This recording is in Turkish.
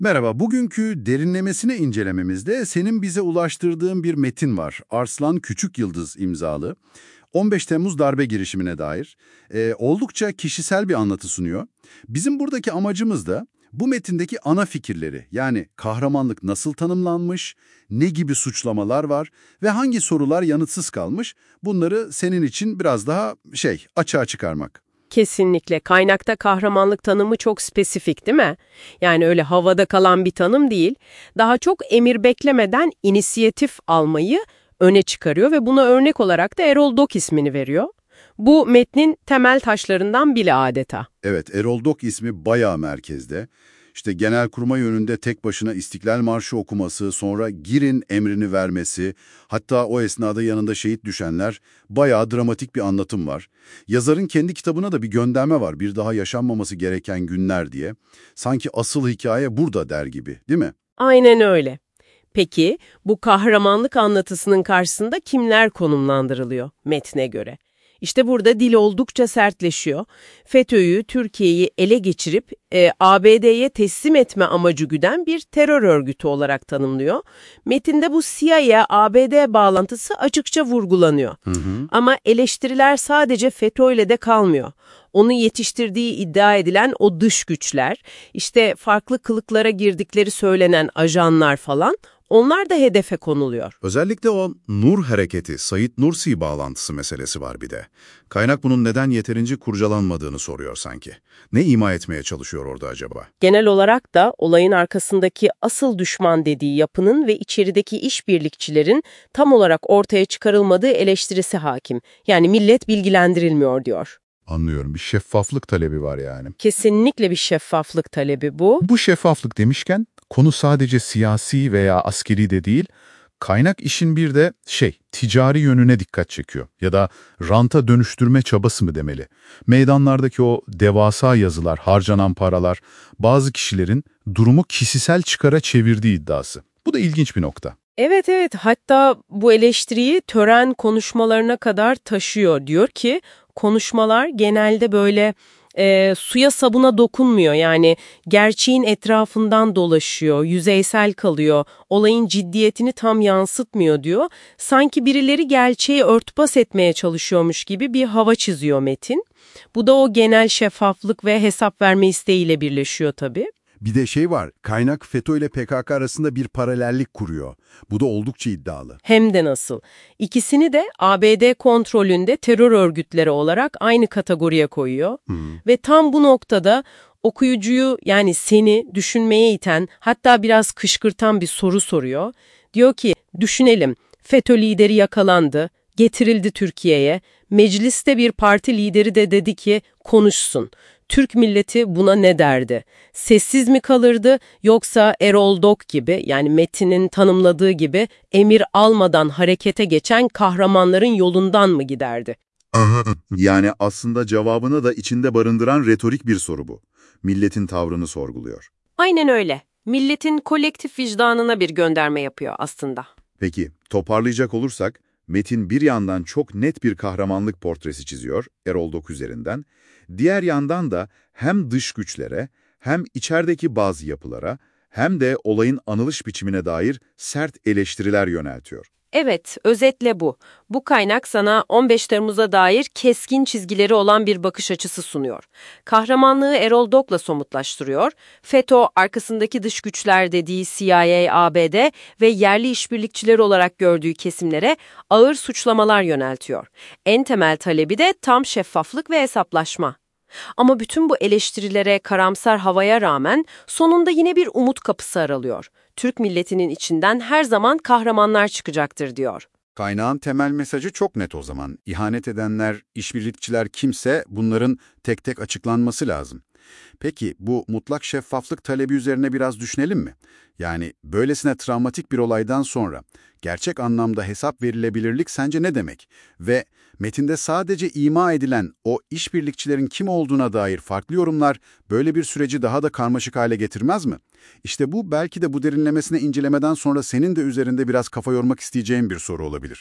Merhaba, bugünkü derinlemesine incelememizde senin bize ulaştırdığın bir metin var. Arslan Küçük Yıldız imzalı. 15 Temmuz darbe girişimine dair. Oldukça kişisel bir anlatı sunuyor. Bizim buradaki amacımız da bu metindeki ana fikirleri, yani kahramanlık nasıl tanımlanmış, ne gibi suçlamalar var ve hangi sorular yanıtsız kalmış, bunları senin için biraz daha açığa çıkarmak. Kesinlikle. Kaynakta kahramanlık tanımı çok spesifik, değil mi? Yani öyle havada kalan bir tanım değil. Daha çok emir beklemeden inisiyatif almayı öne çıkarıyor ve buna örnek olarak da Erol Dok ismini veriyor. Bu metnin temel taşlarından biri adeta. Evet, Erol Dok ismi bayağı merkezde. İşte Genelkurmay önünde tek başına İstiklal Marşı okuması, sonra girin emrini vermesi, hatta o esnada yanında şehit düşenler, bayağı dramatik bir anlatım var. Yazarın kendi kitabına da bir gönderme var, bir daha yaşanmaması gereken günler diye. Sanki asıl hikaye burada der gibi, değil mi? Aynen öyle. Peki bu kahramanlık anlatısının karşısında kimler konumlandırılıyor metne göre? İşte burada dil oldukça sertleşiyor. FETÖ'yü, Türkiye'yi ele geçirip ABD'ye teslim etme amacı güden bir terör örgütü olarak tanımlıyor. Metinde bu CIA-ABD bağlantısı açıkça vurgulanıyor. Ama eleştiriler sadece FETÖ'yle de kalmıyor. Onu yetiştirdiği iddia edilen o dış güçler, işte farklı kılıklara girdikleri söylenen ajanlar falan, onlar da hedefe konuluyor. Özellikle o Nur Hareketi, Said Nursi bağlantısı meselesi var bir de. Kaynak bunun neden yeterince kurcalanmadığını soruyor sanki. Ne ima etmeye çalışıyor orada acaba? Genel olarak da olayın arkasındaki asıl düşman dediği yapının ve içerideki işbirlikçilerin tam olarak ortaya çıkarılmadığı eleştirisi hakim. Yani millet bilgilendirilmiyor diyor. Anlıyorum, bir şeffaflık talebi var yani. Kesinlikle bir şeffaflık talebi bu. Bu şeffaflık demişken konu sadece siyasi veya askeri de değil, kaynak işin bir de ticari yönüne dikkat çekiyor. Ya da ranta dönüştürme çabası mı demeli. Meydanlardaki o devasa yazılar, harcanan paralar, bazı kişilerin durumu kişisel çıkara çevirdiği iddiası. Bu da ilginç bir nokta. Evet, hatta bu eleştiriyi tören konuşmalarına kadar taşıyor. Diyor ki konuşmalar genelde böyle suya sabuna dokunmuyor. Yani gerçeğin etrafından dolaşıyor, yüzeysel kalıyor, olayın ciddiyetini tam yansıtmıyor diyor. Sanki birileri gerçeği örtbas etmeye çalışıyormuş gibi bir hava çiziyor metin. Bu da o genel şeffaflık ve hesap verme isteğiyle birleşiyor tabii. Bir de var, kaynak FETÖ ile PKK arasında bir paralellik kuruyor. Bu da oldukça iddialı. Hem de nasıl. İkisini de ABD kontrolünde terör örgütleri olarak aynı kategoriye koyuyor. Ve tam bu noktada okuyucuyu, yani seni düşünmeye iten, hatta biraz kışkırtan bir soru soruyor. Diyor ki, düşünelim, FETÖ lideri yakalandı, getirildi Türkiye'ye, mecliste bir parti lideri de dedi ki konuşsun. Türk milleti buna ne derdi? Sessiz mi kalırdı, yoksa Erol Dok gibi, yani metinin tanımladığı gibi emir almadan harekete geçen kahramanların yolundan mı giderdi? Yani aslında cevabını da içinde barındıran retorik bir soru bu. Milletin tavrını sorguluyor. Aynen öyle. Milletin kolektif vicdanına bir gönderme yapıyor aslında. Peki, toparlayacak olursak, metin bir yandan çok net bir kahramanlık portresi çiziyor Erol Dok üzerinden, diğer yandan da hem dış güçlere, hem içerideki bazı yapılara, hem de olayın anılış biçimine dair sert eleştiriler yöneltiyor. Evet, özetle bu. Bu kaynak sana 15 Temmuz'a dair keskin çizgileri olan bir bakış açısı sunuyor. Kahramanlığı Erol Dok'la somutlaştırıyor. FETÖ, arkasındaki dış güçler dediği CIA, ABD ve yerli işbirlikçileri olarak gördüğü kesimlere ağır suçlamalar yöneltiyor. En temel talebi de tam şeffaflık ve hesaplaşma. Ama bütün bu eleştirilere, karamsar havaya rağmen sonunda yine bir umut kapısı aralıyor. Türk milletinin içinden her zaman kahramanlar çıkacaktır diyor. Kaynağın temel mesajı çok net o zaman. İhanet edenler, işbirlikçiler kimse bunların tek tek açıklanması lazım. Peki bu mutlak şeffaflık talebi üzerine biraz düşünelim mi? Yani böylesine travmatik bir olaydan sonra gerçek anlamda hesap verilebilirlik sence ne demek? Ve metinde sadece ima edilen o işbirlikçilerin kim olduğuna dair farklı yorumlar böyle bir süreci daha da karmaşık hale getirmez mi? İşte bu belki de bu derinlemesine incelemeden sonra senin de üzerinde biraz kafa yormak isteyeceğin bir soru olabilir.